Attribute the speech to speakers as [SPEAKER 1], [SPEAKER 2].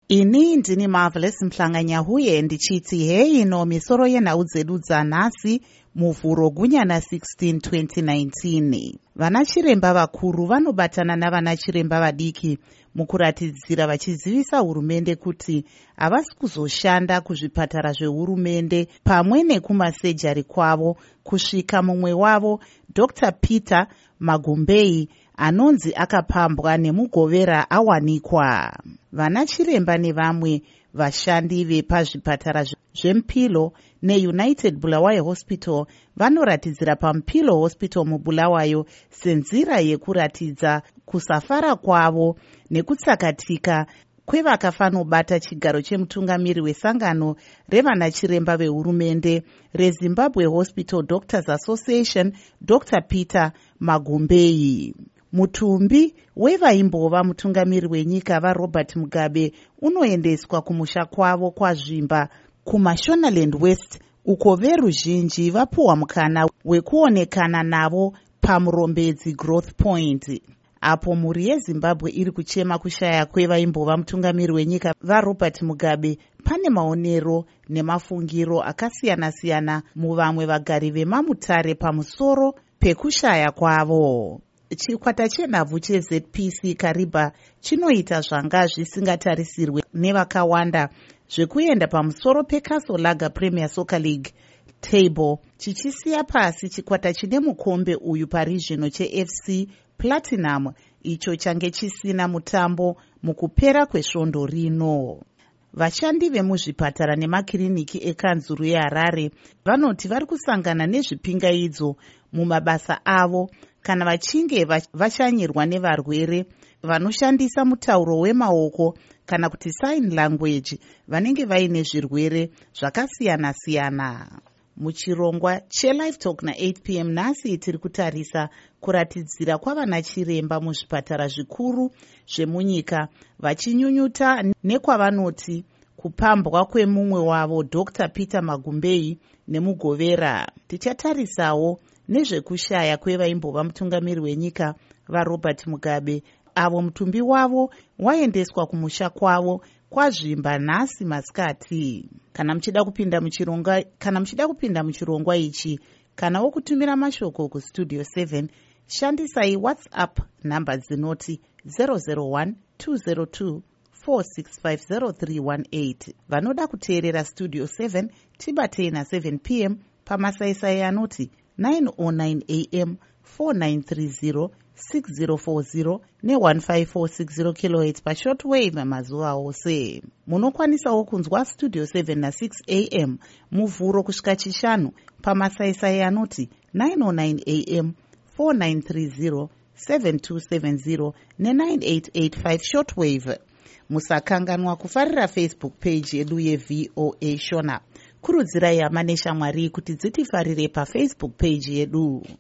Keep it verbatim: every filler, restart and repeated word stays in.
[SPEAKER 1] Ini ndini Marvelous Mhlanganyahuye ndichiti hei ino misoro yenhau dzedu dzanhasi muvhuro gunyana sixteen twenty nineteen. Vanachiremba vakuru vanobatana navanachiremba vadiki mukuratidzira vachizivisa hurumende kuti havasi kuzoshanda kuzvipatara zvehurumende pamwe nekumasejari kwavo kusvika mumwe wavo Doctor Peter Magumbei anonzi akapambwa nemugovera awanikwa. Vanachiremba nevamwe vashandi vepazvipatara zveMpilo neUnited Bulawayo Hospital vanoratidzira paMpilo Hospital muBulawayo senzira yekuratidza kusafara kwavo nekutsakatika kwevakafanobata chigaro chemutungamiri wesangano revanachiremba vehurumende reZimbabwe Hospital Doctors Association Doctor Peter Magumbei. Mutumbi wevaimbova mutungamiri wenyika vaRobert Mugabe unoendeswa kumusha kwavo kwazvimba kuMashonaland West uko veruzhinji vapuwa mukana wekuonekana navo pamurombedzi Growth Point. Apo mhuri yeZimbabwe iri kuchema kushaya kwevaimbova mutungamiri wenyika vaRobert Mugabe, pane maonero nemafungiro akasiyana-siyana muvamwe vagari vemamutare pamusoro pekushaya kwavo. Chikwata chenhabvu cheZ P C Kariba chinoita zvanga zvisingatarisirwe nevakawanda zvekuenda pamusoro peCastle Lager Premier Soccer League table chichisiya pasi chikwata chine mukombe uyu parizvino cheF C Platinum icho change chisina mutambo mukupera kwesvondo rino. Vashandi vemuzvipatara nemakiriniki ekanzuru yeHarare vanoti vari kusangana nezvipingaidzo mumabasa avo kana vachinge vashanyirwa nevarwere vanoshandisa mutauro wemaoko kana kuti sign language vanenge vaine zvirwere zvakasiyana-siyana. Muchirongwa cheLive Talk na eight p m nhasi tiri kutarisa kuratidzira kwavanachiremba muzvipatara zvikuru zvemunyika vachinyunyuta nekwavanoti kupambwa kwemumwe wavo Doctor Peter Magumbei nemugovera. Tichatarisawo nezvekushaya kwevaimbova mutungamiri wenyika vaRobert Mugabe avo mutumbi wavo waendeswa kumusha kwavo kwazvimba nhasi masikati. Kana muchida kupinda muchirongwa kana muchida kupinda muchirongwa ichi kana wokutumira mashoko kustudio seven shandisai WhatsApp namba dzinoti zero zero one two zero two four six five zero three one eight. Vanoda kuteerera Studio seven tibatei na seven p m pamasaisai anoti nine oh nine a m four nine three zero six zero four zero ne one five four six zero kilohertz pashortwave mazuva ose. Munokwanisawo kunzwa Studio seven na six a m muvhuro kusvika chishanu pamasaisai anoti nine oh nine a m four nine three zero seven two seven zero ne nine eight eight five shortwave. Musakanganwa kufarira Facebook page yedu yeV O A Shona. Kurudzirai hama neshamwari kuti dzitifarire paFacebook page yedu.